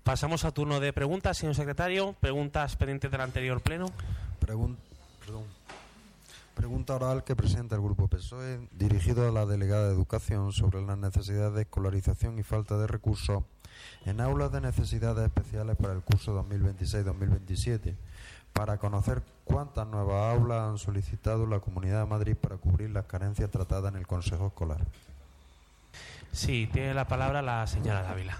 Pasamos a turno de preguntas, señor secretario. Preguntas pendientes del anterior pleno. Pregunta oral que presenta el Grupo PSOE dirigido a la delegada de Educación sobre las necesidades de escolarización y falta de recursos en aulas de necesidades especiales para el curso 2026-2027, para conocer cuántas nuevas aulas han solicitado la Comunidad de Madrid para cubrir las carencias tratadas en el Consejo Escolar. Sí, tiene la palabra la señora Dávila.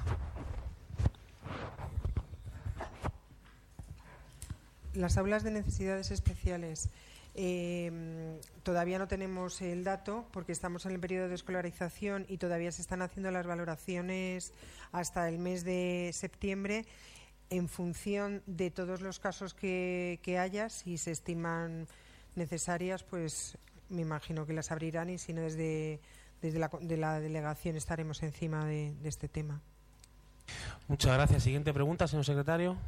Las aulas de necesidades especiales. Todavía no tenemos el dato porque estamos en el periodo de escolarización y todavía se están haciendo las valoraciones hasta el mes de septiembre en función de todos los casos que haya. Si se estiman necesarias, pues me imagino que las abrirán, y si no, desde la delegación estaremos encima de este tema. Muchas gracias. Siguiente pregunta, señor secretario.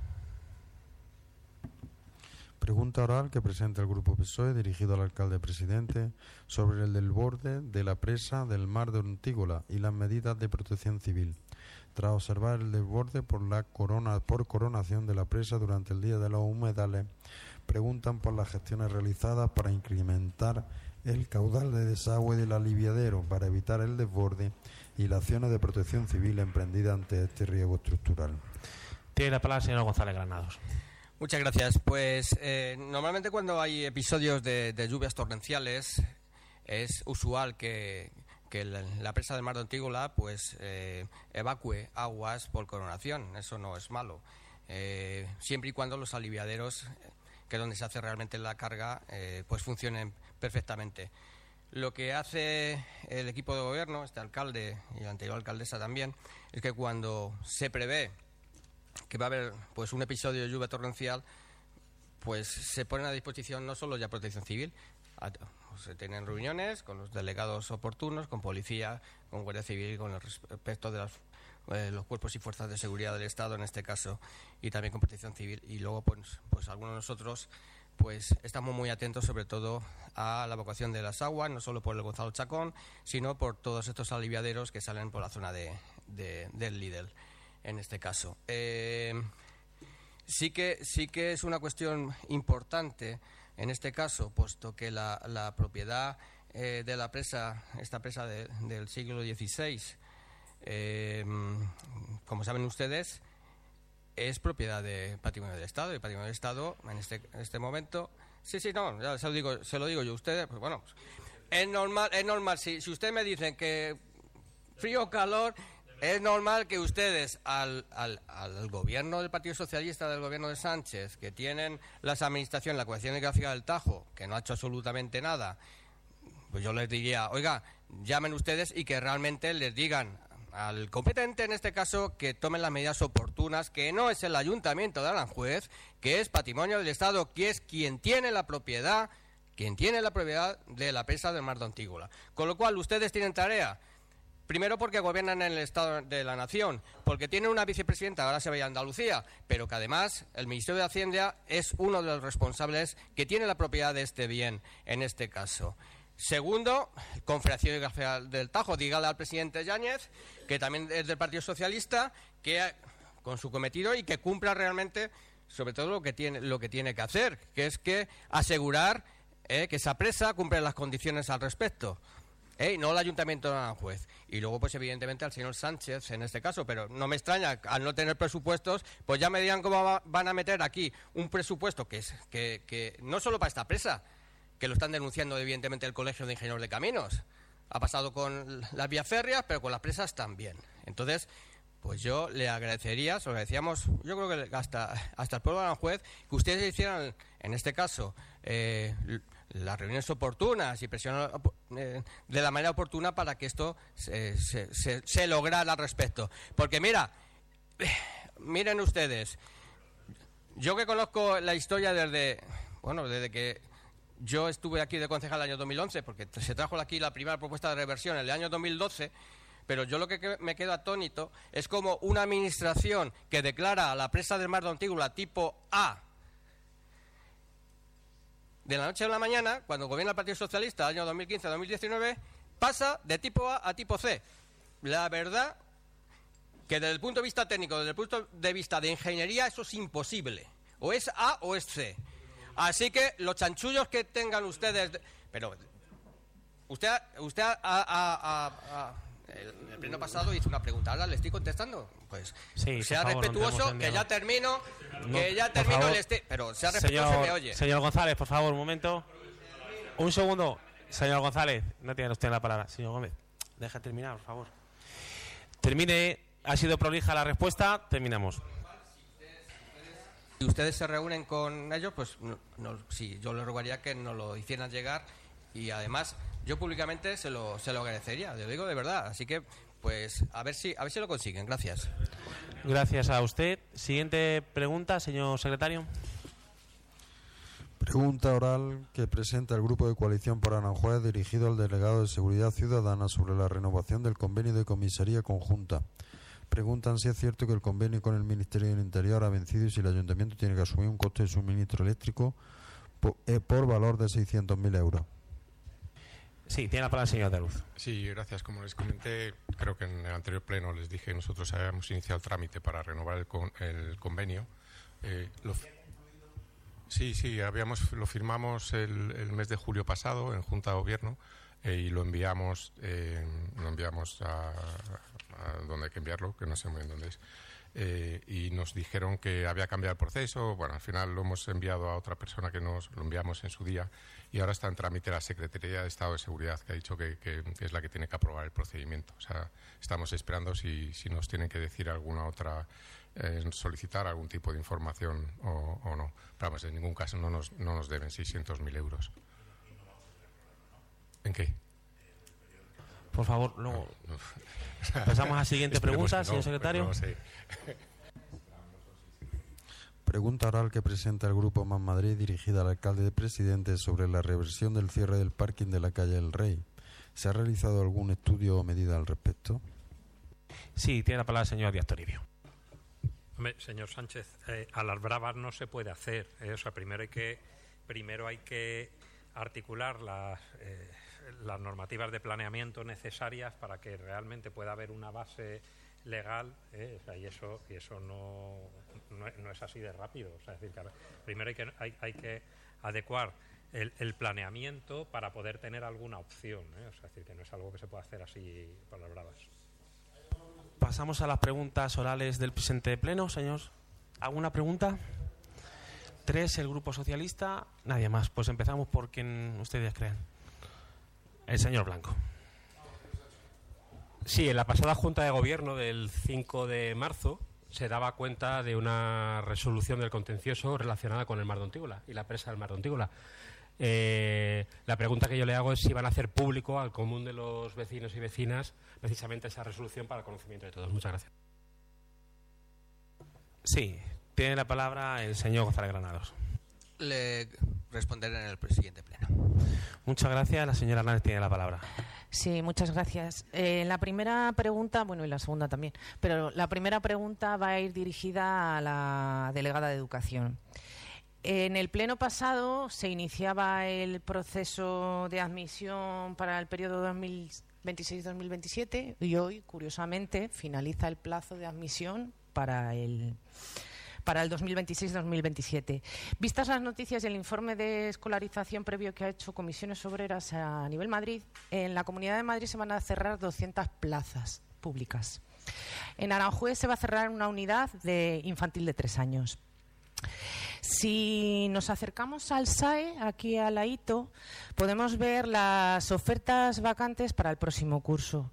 Pregunta oral que presenta el Grupo PSOE dirigido al alcalde presidente sobre el desborde de la presa del mar de Ortígola y las medidas de protección civil. Tras observar el desborde por coronación de la presa durante el Día de los Humedales, preguntan por las gestiones realizadas para incrementar el caudal de desagüe del aliviadero para evitar el desborde y las acciones de protección civil emprendidas ante este riesgo estructural. Tiene la palabra el señor González Granados. Muchas gracias. Pues normalmente cuando hay episodios de lluvias torrenciales es usual que la presa del mar de Ortígola pues evacúe aguas por coronación. Eso no es malo, siempre y cuando los aliviaderos, que es donde se hace realmente la carga, pues funcionen perfectamente. Lo que hace el equipo de gobierno, este alcalde y la anterior alcaldesa también, es que cuando se prevé que va a haber pues un episodio de lluvia torrencial, pues se ponen a disposición no solo ya Protección Civil, se tienen reuniones con los delegados oportunos, con policía, con Guardia Civil, con el respecto de los cuerpos y fuerzas de seguridad del Estado en este caso, y también con Protección Civil, y luego pues algunos de nosotros pues estamos muy atentos sobre todo a la evacuación de las aguas, no solo por el Gonzalo Chacón, sino por todos estos aliviaderos que salen por la zona del Lidl. En este caso, sí que es una cuestión importante en este caso, puesto que la propiedad de la presa, esta presa del siglo XVI, como saben ustedes, es propiedad de Patrimonio del Estado. Y el Patrimonio del Estado, en este momento, ya se lo digo yo a ustedes, pues bueno, pues, es normal. Si ustedes me dicen que frío o calor, es normal que ustedes al gobierno del Partido Socialista, del gobierno de Sánchez, que tienen las administraciones, la Comisión Hidrográfica del Tajo, que no ha hecho absolutamente nada, pues yo les diría, oiga, llamen ustedes y que realmente les digan al competente, en este caso, que tomen las medidas oportunas, que no es el Ayuntamiento de Aranjuez, que es Patrimonio del Estado, que es quien tiene la propiedad de la presa del mar de Ortígola. Con lo cual, ustedes tienen tarea. Primero porque gobiernan en el Estado de la Nación, porque tienen una vicepresidenta, ahora se vaya a Andalucía, pero que además el Ministerio de Hacienda es uno de los responsables que tiene la propiedad de este bien, en este caso. Segundo, Confederación Hidrográfica del Tajo, dígale al presidente Yáñez, que también es del Partido Socialista, que con su cometido y que cumpla realmente, sobre todo lo que tiene que hacer, que es que asegurar que esa presa cumple las condiciones al respecto. No el Ayuntamiento de Aranjuez. Y luego, pues evidentemente al señor Sánchez en este caso, pero no me extraña, al no tener presupuestos, pues ya me dirán cómo van a meter aquí un presupuesto que no solo para esta presa, que lo están denunciando evidentemente el Colegio de Ingenieros de Caminos. Ha pasado con las vías férreas, pero con las presas también. Entonces, pues yo le agradecería, se lo agradecíamos, yo creo que hasta el pueblo de Aranjuez, que ustedes hicieran, en este caso, las reuniones oportunas y presionar de la manera oportuna para que esto se lograra al respecto. Porque miren ustedes, yo que conozco la historia desde que yo estuve aquí de concejal el año 2011, porque se trajo aquí la primera propuesta de reversión en el año 2012, pero yo lo que me quedo atónito es como una administración que declara a la presa del mar de Ortígola tipo A, de la noche a la mañana, cuando gobierna el Partido Socialista, el año 2015-2019, pasa de tipo A a tipo C. La verdad que desde el punto de vista técnico, desde el punto de vista de ingeniería, eso es imposible. O es A o es C. Así que los chanchullos que tengan ustedes... Pero usted el pleno pasado hizo una pregunta, ahora le estoy contestando. Pues sí, sea favor, respetuoso, que ya termino, pero sea respetuoso y me oye. Señor González, por favor, un momento. Un segundo. Señor González, no tiene usted la palabra. Señor Gómez, deja terminar, por favor. Termine, ha sido prolija la respuesta, terminamos. Si ustedes se reúnen con ellos, pues sí, yo les rogaría que nos lo hicieran llegar y además yo públicamente se lo agradecería, lo digo de verdad. Así que, pues, a ver si lo consiguen. Gracias. Gracias a usted. Siguiente pregunta, señor secretario. Pregunta oral que presenta el Grupo de Coalición por Aranjuez dirigido al delegado de Seguridad Ciudadana sobre la renovación del convenio de comisaría conjunta. Preguntan si es cierto que el convenio con el Ministerio del Interior ha vencido y si el Ayuntamiento tiene que asumir un coste de suministro eléctrico por valor de 600.000 euros. Sí, tiene la palabra el señor Andaluz. Sí, gracias. Como les comenté, creo que en el anterior pleno les dije, nosotros habíamos iniciado el trámite para renovar el convenio. Sí, lo firmamos el mes de julio pasado en Junta de Gobierno y lo enviamos a donde hay que enviarlo, que no sé muy bien dónde es. Y nos dijeron que había cambiado el proceso. Bueno, al final lo hemos enviado a otra persona que nos lo enviamos en su día y ahora está en trámite la Secretaría de Estado de Seguridad, que ha dicho que es la que tiene que aprobar el procedimiento. O sea, estamos esperando si nos tienen que decir alguna otra, solicitar algún tipo de información o no. Pero vamos, en ningún caso no nos deben 600.000 euros. ¿En qué? Por favor, luego pasamos a la siguiente pregunta, señor secretario. No sé. Pregunta oral que presenta el Grupo Más Madrid dirigida al alcalde de Presidente sobre la reversión del cierre del parking de la calle El Rey. ¿Se ha realizado algún estudio o medida al respecto? Sí, tiene la palabra el señor Díaz Toribio. Hombre, señor Sánchez, a las bravas no se puede hacer. O sea, primero hay que articular las normativas de planeamiento necesarias para que realmente pueda haber una base legal, o sea, y eso no es así de rápido. O sea, es decir, que primero hay que adecuar el planeamiento para poder tener alguna opción, o sea, es decir, que no es algo que se pueda hacer así por las bravas. Pasamos a las preguntas orales del presente pleno, señor. ¿Alguna pregunta? 3, el Grupo Socialista. Nadie más. Pues empezamos por quien ustedes crean. El señor Blanco. Sí, en la pasada Junta de Gobierno del 5 de marzo se daba cuenta de una resolución del contencioso relacionada con el Mar de Ontígola y la presa del Mar de Ontígola. La pregunta que yo le hago es si van a hacer público al común de los vecinos y vecinas precisamente esa resolución para el conocimiento de todos. Muchas gracias. Sí, tiene la palabra el señor González Granados. Le responderé en el siguiente pleno. Muchas gracias. La señora Hernández tiene la palabra. Sí, muchas gracias. La primera pregunta, bueno, y la segunda también, pero la primera pregunta va a ir dirigida a la delegada de Educación. En el pleno pasado se iniciaba el proceso de admisión para el periodo 2026-2027 y hoy, curiosamente, finaliza el plazo de admisión para el 2026-2027. Vistas las noticias y el informe de escolarización previo que ha hecho Comisiones Obreras a nivel Madrid, en la Comunidad de Madrid se van a cerrar 200 plazas públicas. En Aranjuez se va a cerrar una unidad de infantil de 3 años. Si nos acercamos al SAE, aquí al ladito, podemos ver las ofertas vacantes para el próximo curso.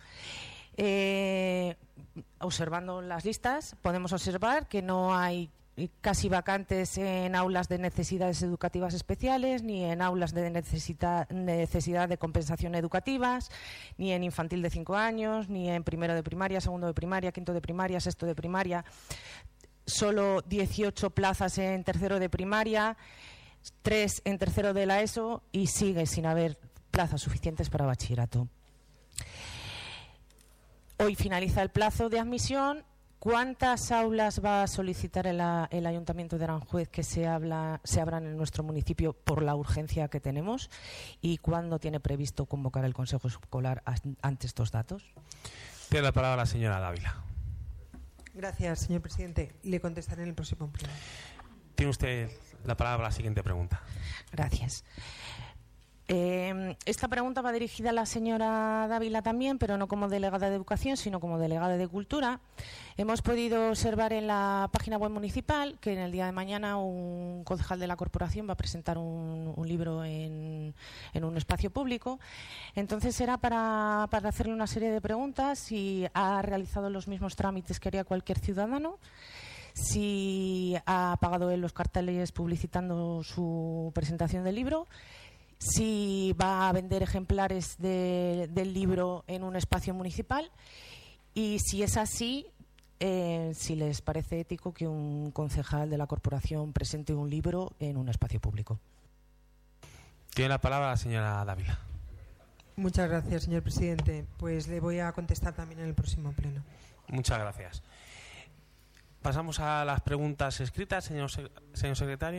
Observando las listas, podemos observar que no hay casi vacantes en aulas de necesidades educativas especiales, ni en aulas de necesidad de compensación educativas, ni en infantil de 5 años, ni en primero de primaria, segundo de primaria, quinto de primaria, sexto de primaria. Solo 18 plazas en tercero de primaria, 3 en tercero de la ESO y sigue sin haber plazas suficientes para bachillerato. Hoy finaliza el plazo de admisión. ¿Cuántas aulas va a solicitar el Ayuntamiento de Aranjuez que se abran en nuestro municipio por la urgencia que tenemos? ¿Y cuándo tiene previsto convocar el Consejo Escolar ante estos datos? Tiene la palabra la señora Dávila. Gracias, señor presidente. Le contestaré en el próximo pleno. Tiene usted la palabra para la siguiente pregunta. Gracias. Esta pregunta va dirigida a la señora Dávila también, pero no como delegada de Educación, sino como delegada de Cultura. Hemos podido observar en la página web municipal que en el día de mañana un concejal de la corporación va a presentar un libro en un espacio público. Entonces era para hacerle una serie de preguntas: si ha realizado los mismos trámites que haría cualquier ciudadano, si ha pagado él los carteles publicitando su presentación del libro, si va a vender ejemplares del libro en un espacio municipal, y si es así, si les parece ético que un concejal de la corporación presente un libro en un espacio público. Tiene la palabra la señora Dávila. Muchas gracias, señor presidente. Pues le voy a contestar también en el próximo pleno. Muchas gracias. Pasamos a las preguntas escritas, señor secretario.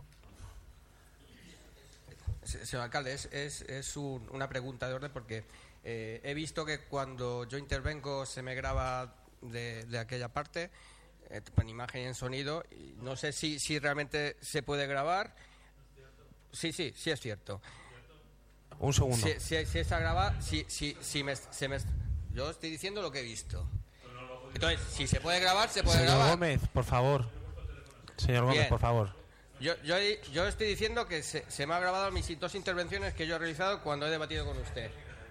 Señor alcalde, es una pregunta de orden porque he visto que cuando yo intervengo se me graba de aquella parte con imagen y en sonido. Y no sé si realmente se puede grabar. Sí es cierto. Un segundo. Si está grabado, yo estoy diciendo lo que he visto. Entonces, si se puede grabar, se puede grabar. Señor Gómez, por favor. Señor Gómez, Bien. por favor. Yo estoy diciendo que se me ha grabado mis 2 intervenciones que yo he realizado cuando he debatido con usted.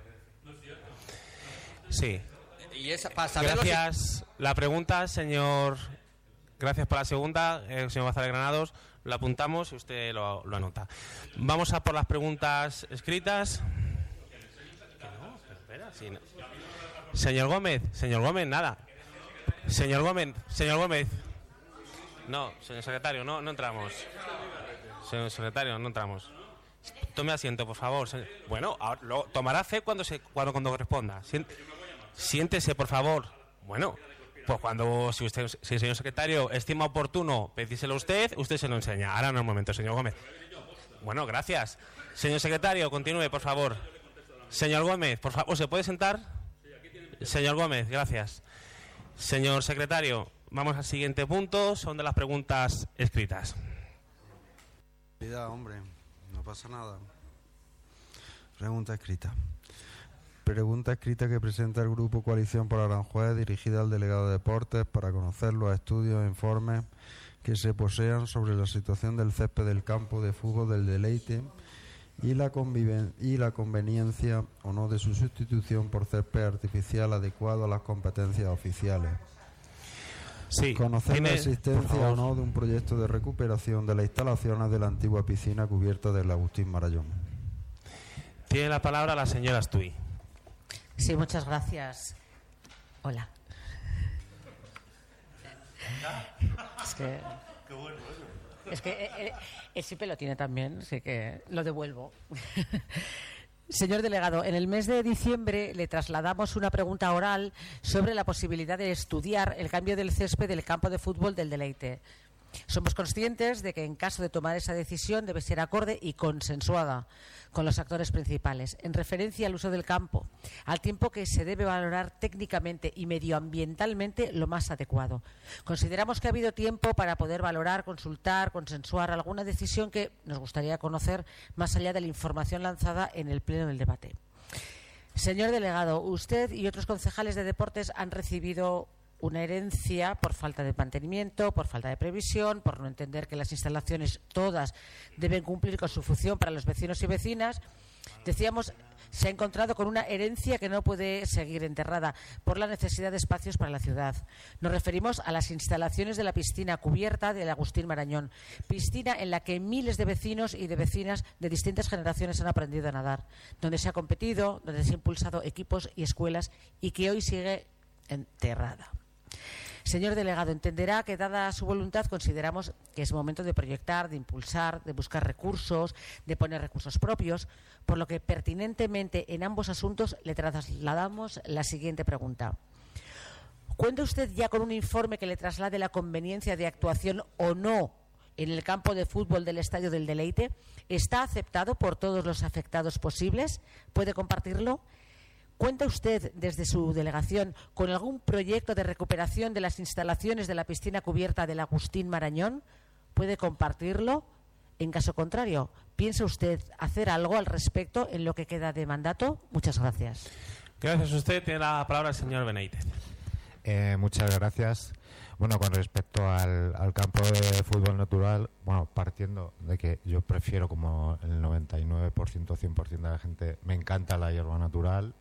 Sí. Y esa, para saberlo, Gracias. La pregunta, señor. Gracias por la segunda, señor González Granados. Lo apuntamos y usted lo anota. Vamos a por las preguntas escritas. Espera, sí, no. Señor Gómez, nada. Señor Gómez. No, señor secretario, no entramos. Señor secretario, no entramos. Tome asiento, por favor. Bueno, tomará fe cuando corresponda. Siéntese, por favor. Bueno, pues si el señor secretario estima oportuno pedírselo a usted se lo enseña. Ahora no es el momento, señor Gómez. Bueno, gracias. Señor secretario, continúe, por favor. Señor Gómez, por favor, ¿se puede sentar? Señor Gómez, gracias. Señor secretario, vamos al siguiente punto, son de las preguntas escritas. Hombre, no pasa nada. Pregunta escrita. Pregunta escrita que presenta el Grupo Coalición por Aranjuez, dirigida al delegado de Deportes, para conocer los estudios e informes que se posean sobre la situación del césped del campo de fútbol del Deleite y la conveniencia o no de su sustitución por césped artificial adecuado a las competencias oficiales. Sí, conocer la existencia o no de un proyecto de recuperación de las instalaciones de la antigua piscina cubierta del Agustín Marallón. Tiene la palabra la señora Astuy. Sí, muchas gracias. Hola. Es que él siempre lo tiene también, así que lo devuelvo. Señor delegado, en el mes de diciembre le trasladamos una pregunta oral sobre la posibilidad de estudiar el cambio del césped del campo de fútbol del Deleite. Somos conscientes de que en caso de tomar esa decisión debe ser acorde y consensuada con los actores principales, en referencia al uso del campo, al tiempo que se debe valorar técnicamente y medioambientalmente lo más adecuado. Consideramos que ha habido tiempo para poder valorar, consultar, consensuar alguna decisión que nos gustaría conocer más allá de la información lanzada en el pleno del debate. Señor delegado, usted y otros concejales de deportes han recibido una herencia por falta de mantenimiento, por falta de previsión, por no entender que las instalaciones todas deben cumplir con su función para los vecinos y vecinas. Decíamos, se ha encontrado con una herencia que no puede seguir enterrada por la necesidad de espacios para la ciudad. Nos referimos a las instalaciones de la piscina cubierta del Agustín Marañón, piscina en la que miles de vecinos y de vecinas de distintas generaciones han aprendido a nadar, donde se ha competido, donde se han impulsado equipos y escuelas y que hoy sigue enterrada. Señor delegado, entenderá que, dada su voluntad, consideramos que es momento de proyectar, de impulsar, de buscar recursos, de poner recursos propios, por lo que pertinentemente en ambos asuntos le trasladamos la siguiente pregunta. ¿Cuenta usted ya con un informe que le traslade la conveniencia de actuación o no en el campo de fútbol del Estadio del Deleite? ¿Está aceptado por todos los afectados posibles? ¿Puede compartirlo? ¿Cuenta usted desde su delegación con algún proyecto de recuperación de las instalaciones de la piscina cubierta del Agustín Marañón? ¿Puede compartirlo? En caso contrario, ¿piensa usted hacer algo al respecto en lo que queda de mandato? Muchas gracias. Gracias a usted. Tiene la palabra el señor Benítez. Muchas gracias. Bueno, con respecto al campo de fútbol natural, bueno, partiendo de que yo prefiero, como el 99%, 100% de la gente, me encanta la hierba natural.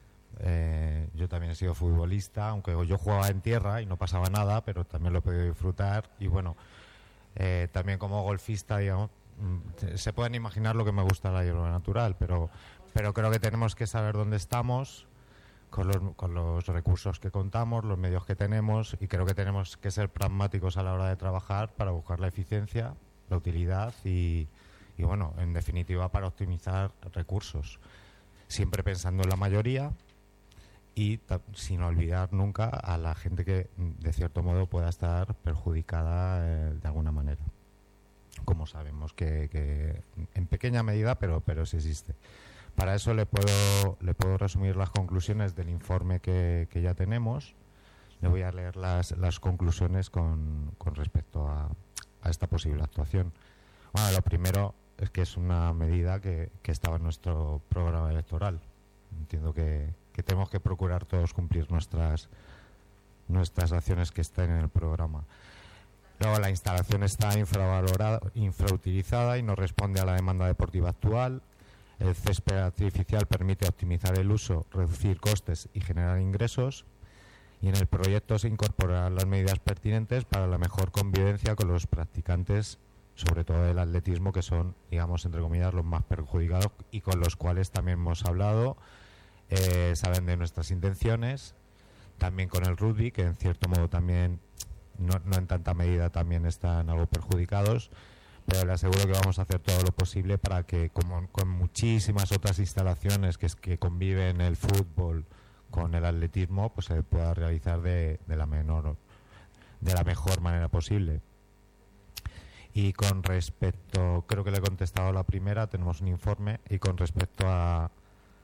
Yo también he sido futbolista, aunque yo jugaba en tierra y no pasaba nada, pero también lo he podido disfrutar. Y bueno, también como golfista, digamos, se pueden imaginar lo que me gusta la hierba natural, pero creo que tenemos que saber dónde estamos, con los recursos que contamos, los medios que tenemos, y creo que tenemos que ser pragmáticos a la hora de trabajar para buscar la eficiencia, la utilidad y bueno, en definitiva, para optimizar recursos, siempre pensando en la mayoría y sin olvidar nunca a la gente que de cierto modo pueda estar perjudicada de alguna manera, como sabemos que en pequeña medida, pero sí existe. Para eso le puedo resumir las conclusiones del informe que ya tenemos. Le voy a leer las conclusiones con respecto a esta posible actuación. Bueno, lo primero es que es una medida que estaba en nuestro programa electoral. Entiendo que tenemos que procurar todos cumplir nuestras acciones que estén en el programa. Luego, la instalación está infravalorada, infrautilizada y no responde a la demanda deportiva actual. El césped artificial permite optimizar el uso, reducir costes y generar ingresos. Y en el proyecto se incorporarán las medidas pertinentes para la mejor convivencia con los practicantes, sobre todo del atletismo, que son, digamos, entre comillas, los más perjudicados y con los cuales también hemos hablado. Saben de nuestras intenciones. También con el rugby, que en cierto modo también, no en tanta medida, también están algo perjudicados. Pero le aseguro que vamos a hacer todo lo posible para que, como con muchísimas otras instalaciones que conviven el fútbol con el atletismo, pues se pueda realizar de la mejor manera posible. Y con respecto, creo que le he contestado a la primera, tenemos un informe, y con respecto a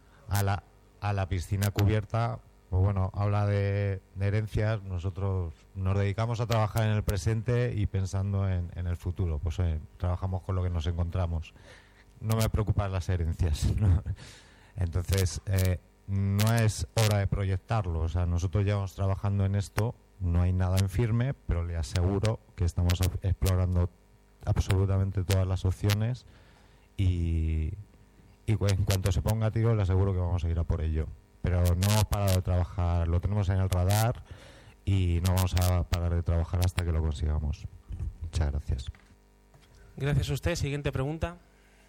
la piscina cubierta, pues bueno, habla de herencias. Nosotros nos dedicamos a trabajar en el presente y pensando en el futuro. Pues trabajamos con lo que nos encontramos. No me preocupan las herencias, ¿no? Entonces, no es hora de proyectarlo. O sea, nosotros llevamos trabajando en esto, no hay nada en firme, pero le aseguro que estamos explorando absolutamente todas las opciones y en cuanto se ponga a tiro, le aseguro que vamos a ir a por ello. Pero no hemos parado de trabajar, lo tenemos en el radar y no vamos a parar de trabajar hasta que lo consigamos. Muchas gracias. Gracias a usted. Siguiente pregunta.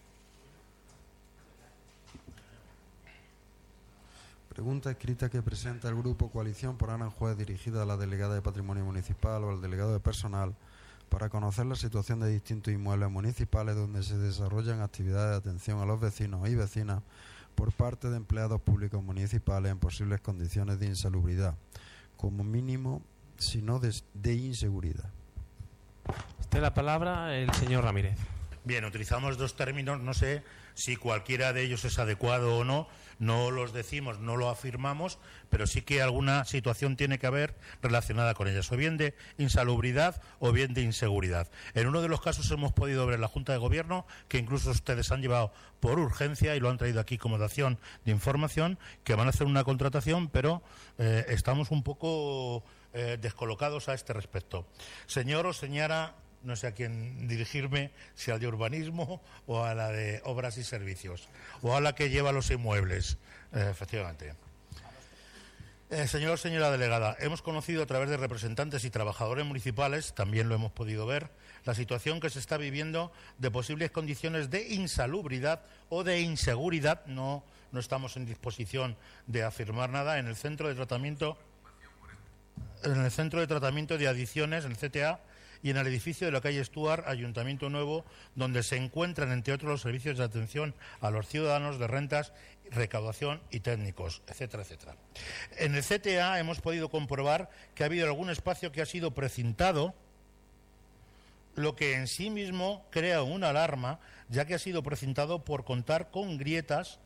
Pregunta escrita que presenta el Grupo Coalición por Aranjuez, dirigida a la delegada de Patrimonio Municipal o al delegado de Personal, para conocer la situación de distintos inmuebles municipales donde se desarrollan actividades de atención a los vecinos y vecinas por parte de empleados públicos municipales en posibles condiciones de insalubridad, como mínimo, si no de inseguridad. Tiene la palabra el señor Ramírez. Bien, utilizamos dos términos, no sé si cualquiera de ellos es adecuado o no, no los decimos, no lo afirmamos, pero sí que alguna situación tiene que haber relacionada con ellas, o bien de insalubridad o bien de inseguridad. En uno de los casos hemos podido ver en la Junta de Gobierno, que incluso ustedes han llevado por urgencia y lo han traído aquí como dación de información, que van a hacer una contratación, pero estamos un poco descolocados a este respecto. Señor o señora, no sé a quién dirigirme, si al de urbanismo o a la de obras y servicios, o a la que lleva los inmuebles, efectivamente. Señor o señora delegada, hemos conocido a través de representantes y trabajadores municipales, también lo hemos podido ver, la situación que se está viviendo de posibles condiciones de insalubridad o de inseguridad, no estamos en disposición de afirmar nada, en el centro de tratamiento de adicciones, en el CTA, y en el edificio de la calle Stuart, Ayuntamiento Nuevo, donde se encuentran, entre otros, los servicios de atención a los ciudadanos de rentas, recaudación y técnicos, etcétera, etcétera. En el CTA hemos podido comprobar que ha habido algún espacio que ha sido precintado, lo que en sí mismo crea una alarma, ya que ha sido precintado por contar con grietas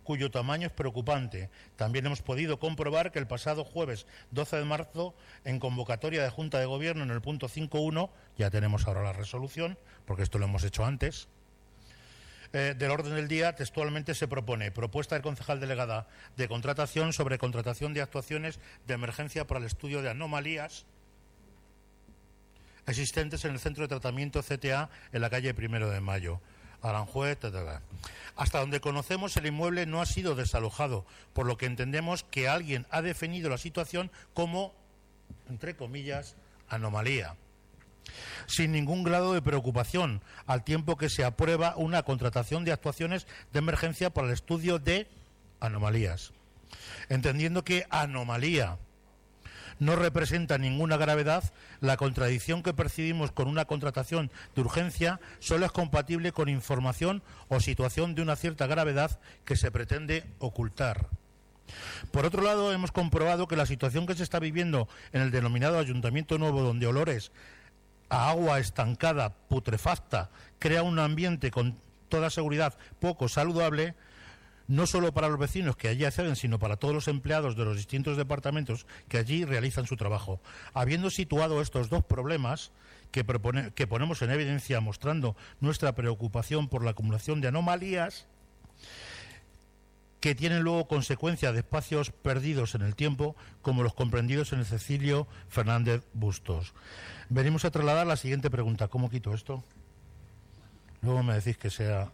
cuyo tamaño es preocupante. También hemos podido comprobar que el pasado jueves 12 de marzo, en convocatoria de Junta de Gobierno, en el punto 5.1, ya tenemos ahora la resolución, porque esto lo hemos hecho antes, del orden del día, textualmente se propone propuesta del concejal delegada de contratación sobre contratación de actuaciones de emergencia para el estudio de anomalías existentes en el centro de tratamiento CTA en la calle 1 de Mayo. Aranjuez, Hasta donde conocemos, el inmueble no ha sido desalojado, por lo que entendemos que alguien ha definido la situación como, entre comillas, anomalía, sin ningún grado de preocupación, al tiempo que se aprueba una contratación de actuaciones de emergencia para el estudio de anomalías. Entendiendo que anomalía no representa ninguna gravedad, la contradicción que percibimos con una contratación de urgencia solo es compatible con información o situación de una cierta gravedad que se pretende ocultar. Por otro lado, hemos comprobado que la situación que se está viviendo en el denominado Ayuntamiento Nuevo, donde olores a agua estancada, putrefacta, crea un ambiente con toda seguridad poco saludable, no solo para los vecinos que allí acceden, sino para todos los empleados de los distintos departamentos que allí realizan su trabajo. Habiendo situado estos dos problemas que ponemos en evidencia, mostrando nuestra preocupación por la acumulación de anomalías que tienen luego consecuencia de espacios perdidos en el tiempo, como los comprendidos en el Cecilio Fernández Bustos. Venimos a trasladar la siguiente pregunta. ¿Cómo quito esto? Luego me decís que sea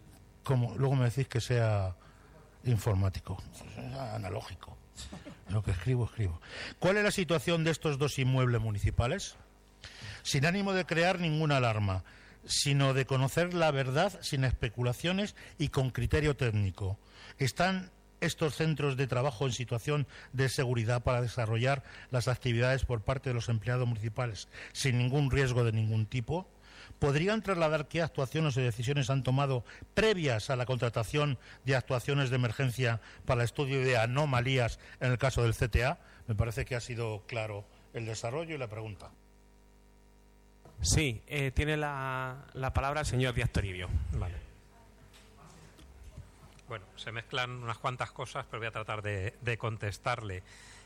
informático, analógico. Lo que escribo. ¿Cuál es la situación de estos dos inmuebles municipales? Sin ánimo de crear ninguna alarma, sino de conocer la verdad sin especulaciones y con criterio técnico. ¿Están estos centros de trabajo en situación de seguridad para desarrollar las actividades por parte de los empleados municipales sin ningún riesgo de ningún tipo? ¿Podrían trasladar qué actuaciones o decisiones han tomado previas a la contratación de actuaciones de emergencia para el estudio de anomalías en el caso del CTA? Me parece que ha sido claro el desarrollo y la pregunta. Sí, tiene la palabra el señor Díaz Toribio. Vale. Bueno, se mezclan unas cuantas cosas, pero voy a tratar de contestarle.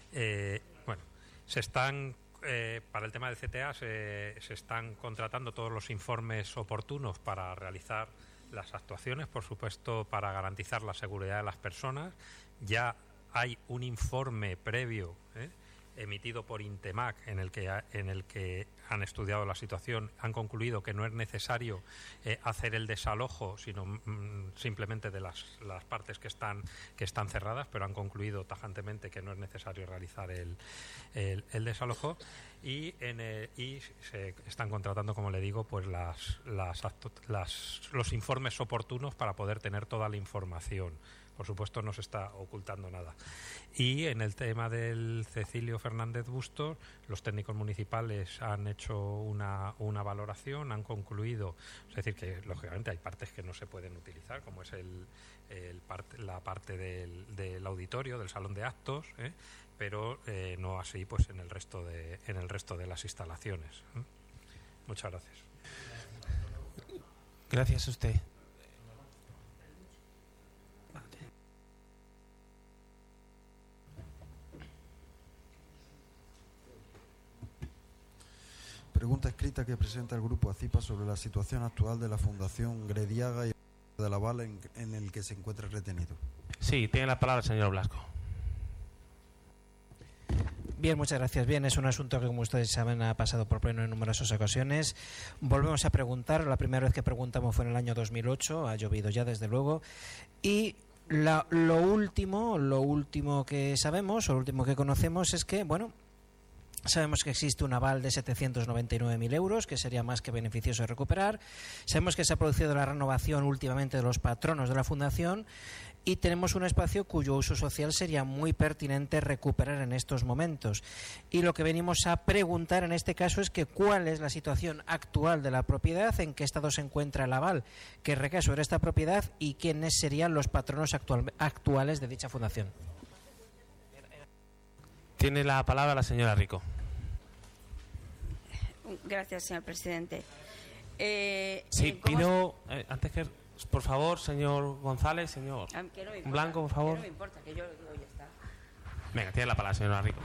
Para el tema del CTA se están contratando todos los informes oportunos para realizar las actuaciones, por supuesto, para garantizar la seguridad de las personas. Ya hay un informe previo emitido por Intemac en el que han estudiado la situación, han concluido que no es necesario hacer el desalojo, sino simplemente de las partes que están cerradas, pero han concluido tajantemente que no es necesario realizar el desalojo y se están contratando, como le digo, pues los informes oportunos para poder tener toda la información. Por supuesto, no se está ocultando nada. Y en el tema del Cecilio Fernández Bustos, los técnicos municipales han hecho una valoración, han concluido, es decir, que lógicamente hay partes que no se pueden utilizar, como es la parte del auditorio, del salón de actos, pero no así pues en el resto de las instalaciones. Muchas gracias. Gracias a usted. Pregunta escrita que presenta el Grupo ACIPA sobre la situación actual de la Fundación Grediaga y de la Val en el que se encuentra retenido. Sí, tiene la palabra el señor Blasco. Bien, muchas gracias. Bien, es un asunto que, como ustedes saben, ha pasado por pleno en numerosas ocasiones. Volvemos a preguntar. La primera vez que preguntamos fue en el año 2008. Ha llovido ya, desde luego. Y lo último que sabemos, o lo último que conocemos es que, sabemos que existe un aval de 799.000 euros, que sería más que beneficioso recuperar. Sabemos que se ha producido la renovación últimamente de los patronos de la Fundación y tenemos un espacio cuyo uso social sería muy pertinente recuperar en estos momentos. Y lo que venimos a preguntar en este caso es que cuál es la situación actual de la propiedad, en qué estado se encuentra el aval que recae sobre esta propiedad y quiénes serían los patronos actuales de dicha fundación. Tiene la palabra la señora Rico. Gracias, señor presidente. Sí, pido, antes que Por favor, señor González, señor Blanco, por favor. No me importa, que yo lo digo y ya está. Venga, tiene la palabra, señora Rico.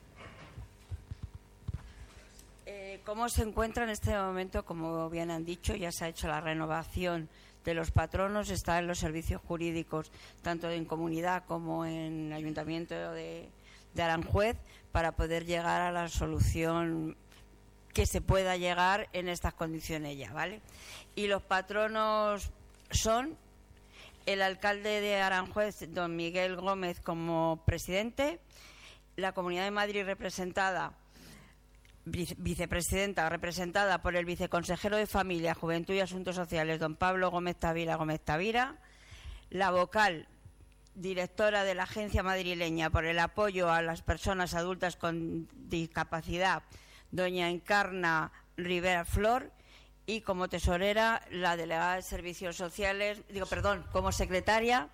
¿Cómo se encuentra en este momento? Como bien han dicho, ya se ha hecho la renovación de los patronos, está en los servicios jurídicos, tanto en comunidad como en ayuntamiento de Aranjuez, para poder llegar a la solución que se pueda llegar en estas condiciones ya, ¿vale? Y los patronos son el alcalde de Aranjuez, don Miguel Gómez, como presidente, la Comunidad de Madrid representada, vicepresidenta representada por el viceconsejero de Familia, Juventud y Asuntos Sociales, don Pablo Gómez Tavira, la vocal directora de la Agencia Madrileña por el Apoyo a las Personas Adultas con Discapacidad, doña Encarna Rivera Flor, y como tesorera la delegada de Servicios Sociales, como secretaria,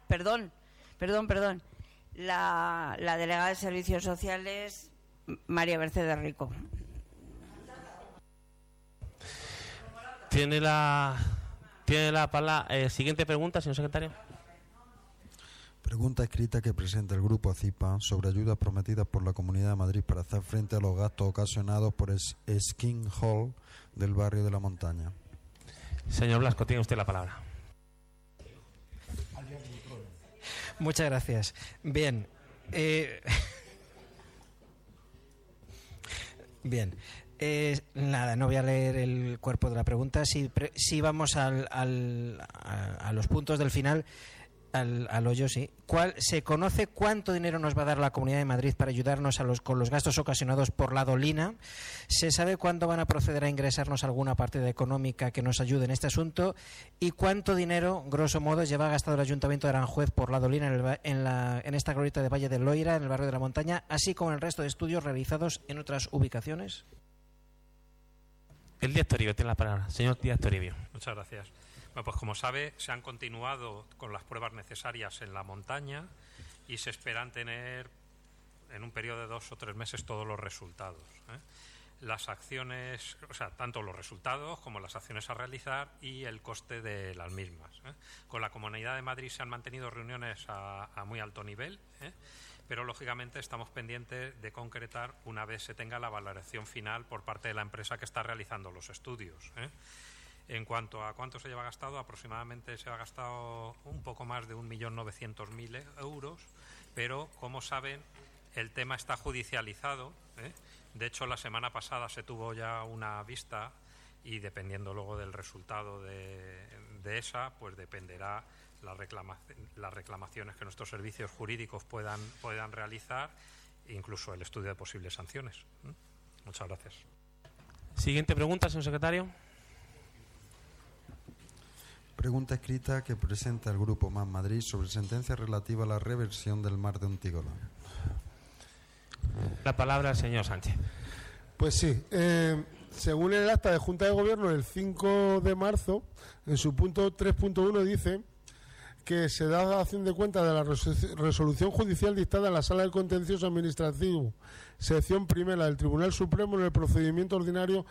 la delegada de Servicios Sociales, María Mercedes Rico. Tiene la palabra. Siguiente pregunta, señor secretario. Pregunta escrita que presenta el Grupo ACIPA sobre ayudas prometidas por la Comunidad de Madrid para hacer frente a los gastos ocasionados por Skin Hall del barrio de la Montaña. Señor Blasco, tiene usted la palabra. Muchas gracias. Bien. Bien. Nada, no voy a leer el cuerpo de la pregunta. Si vamos a los puntos del final, al hoyo, sí. ¿Se conoce cuánto dinero nos va a dar la Comunidad de Madrid para ayudarnos con los gastos ocasionados por la Dolina? ¿Se sabe cuándo van a proceder a ingresarnos alguna partida económica que nos ayude en este asunto? ¿Y cuánto dinero, grosso modo, lleva gastado el Ayuntamiento de Aranjuez por la Dolina en esta glorieta de Valle del Loira, en el barrio de la Montaña, así como en el resto de estudios realizados en otras ubicaciones? El Díaz Toribio tiene la palabra. Señor Díaz Toribio. Muchas gracias. Bueno, pues como sabe, se han continuado con las pruebas necesarias en la montaña y se esperan tener en un periodo de 2 o 3 meses todos los resultados. Las acciones, o sea, tanto los resultados como las acciones a realizar y el coste de las mismas. Con la Comunidad de Madrid se han mantenido reuniones a muy alto nivel, pero lógicamente estamos pendientes de concretar una vez se tenga la valoración final por parte de la empresa que está realizando los estudios. En cuanto a cuánto se lleva gastado, aproximadamente se ha gastado un poco más de 1.900.000 euros, pero como saben, el tema está judicializado. De hecho, la semana pasada se tuvo ya una vista y dependiendo luego del resultado de esa, pues dependerá las reclamaciones que nuestros servicios jurídicos puedan realizar, incluso el estudio de posibles sanciones. Muchas gracias. Siguiente pregunta, señor secretario. Pregunta escrita que presenta el Grupo Más Madrid sobre sentencia relativa a la reversión del mar de Ontígola. La palabra al señor Sánchez. Pues sí, según el acta de Junta de Gobierno del 5 de marzo, en su punto 3.1 dice que se da dación de cuenta de la resolución judicial dictada en la Sala del Contencioso Administrativo, sección primera del Tribunal Supremo, en el procedimiento ordinario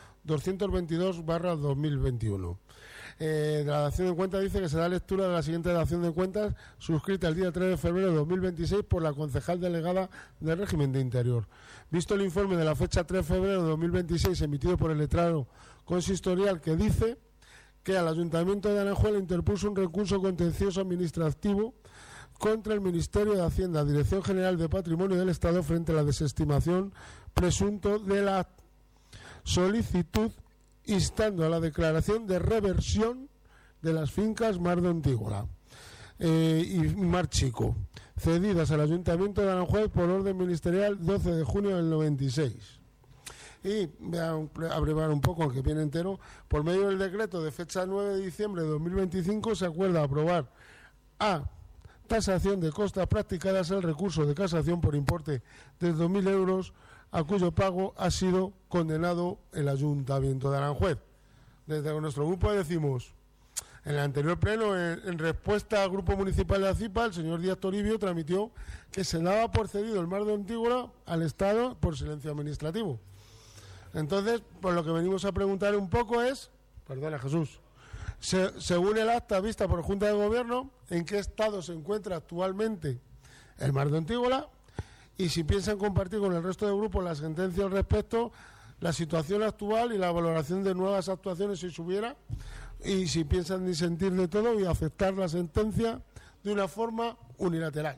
222/2021. De la dación de cuentas dice que se da lectura de la siguiente dación de cuentas suscrita el día 3 de febrero de 2026 por la concejal delegada del régimen de Interior. Visto el informe de la fecha 3 de febrero de 2026 emitido por el letrado consistorial, que dice que al Ayuntamiento de Aranjuez le interpuso un recurso contencioso administrativo contra el Ministerio de Hacienda, Dirección General de Patrimonio del Estado, frente a la desestimación presunto de la solicitud, instando a la declaración de reversión de las fincas Mar de Ontígola y Mar Chico, cedidas al Ayuntamiento de Aranjuez por orden ministerial 12 de junio del 96. Y voy a abrevar un poco, aunque viene entero. Por medio del decreto de fecha 9 de diciembre de 2025 se acuerda aprobar a tasación de costas practicadas el recurso de casación por importe de 2.000 euros, a cuyo pago ha sido condenado el Ayuntamiento de Aranjuez. Desde nuestro grupo decimos, en el anterior pleno, en respuesta al Grupo Municipal de ACIPA, el señor Díaz Toribio transmitió que se daba por cedido el mar de Ontígola al Estado por silencio administrativo. Entonces, pues lo que venimos a preguntar un poco es, perdona Jesús, Según el acta vista por Junta de Gobierno, en qué estado se encuentra actualmente el Mar de Ontígola y si piensan compartir con el resto de grupos la sentencia al respecto, la situación actual y la valoración de nuevas actuaciones si hubiera, y si piensan disentir de todo y aceptar la sentencia de una forma unilateral.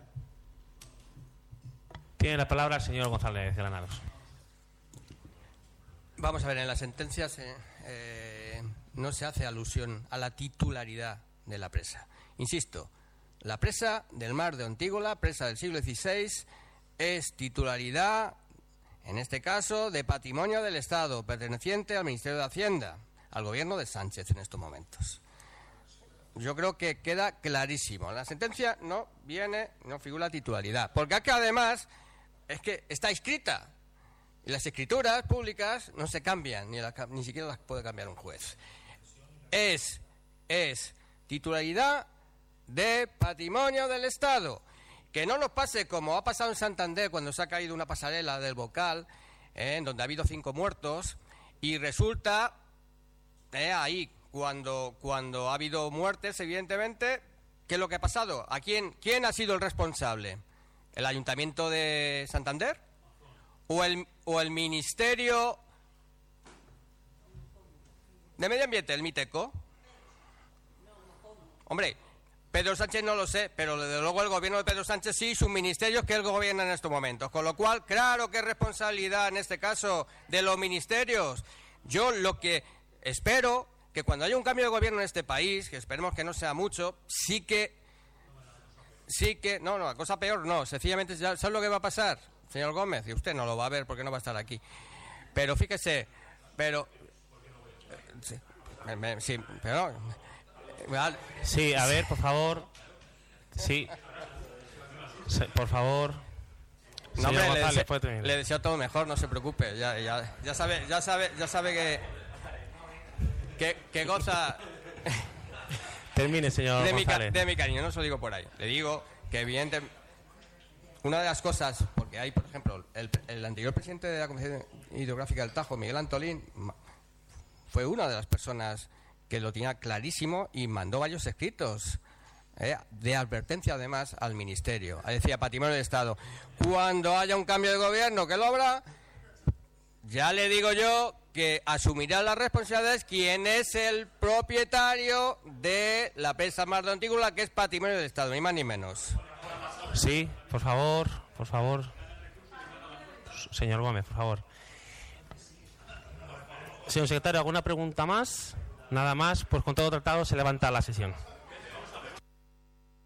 Tiene la palabra el señor González Granados. Vamos a ver, en las sentencias no se hace alusión a la titularidad de la presa. Insisto, la presa del Mar de Ontígola, presa del siglo XVI, es titularidad, en este caso, de patrimonio del Estado, perteneciente al Ministerio de Hacienda, al gobierno de Sánchez en estos momentos. Yo creo que queda clarísimo. En la sentencia no figura titularidad, porque aquí además es que está escrita. Y las escrituras públicas no se cambian, ni siquiera las puede cambiar un juez. Es titularidad de patrimonio del Estado. Que no nos pase como ha pasado en Santander cuando se ha caído una pasarela del Bocal, en donde ha habido 5 muertos, y resulta ahí, cuando ha habido muertes, evidentemente, ¿qué es lo que ha pasado? ¿A quién ha sido el responsable? ¿El Ayuntamiento de Santander? ¿O el Ministerio de Medio Ambiente, el MITECO? Hombre, Pedro Sánchez no lo sé, pero desde luego el gobierno de Pedro Sánchez sí, sus ministerios que él gobierna en estos momentos. Con lo cual, claro que es responsabilidad en este caso de los ministerios. Yo lo que espero, que cuando haya un cambio de gobierno en este país, que esperemos que no sea mucho, sí que, no, la cosa peor no, sencillamente, ¿sabes lo que va a pasar, señor Gómez? Y usted no lo va a ver porque no va a estar aquí. Pero fíjese, sí, pero... Sí, a ver, por favor. Sí. Por favor. No, hombre, le deseo todo mejor, no se preocupe. Ya sabe que goza. Termine, señor González. De mi cariño, no se lo digo por ahí. Le digo que evidentemente una de las cosas, porque hay, por ejemplo, el anterior presidente de la Comisión Hidrográfica del Tajo, Miguel Antolín, fue una de las personas que lo tenía clarísimo y mandó varios escritos de advertencia además al Ministerio. Decía, patrimonio del Estado, cuando haya un cambio de gobierno que lo habrá, ya le digo yo que asumirá las responsabilidades quien es el propietario de la presa Mar de Ontígola, que es patrimonio del Estado, ni más ni menos. Sí, por favor. Señor Gómez, por favor. Señor secretario, ¿alguna pregunta más? Nada más, pues con todo tratado se levanta la sesión.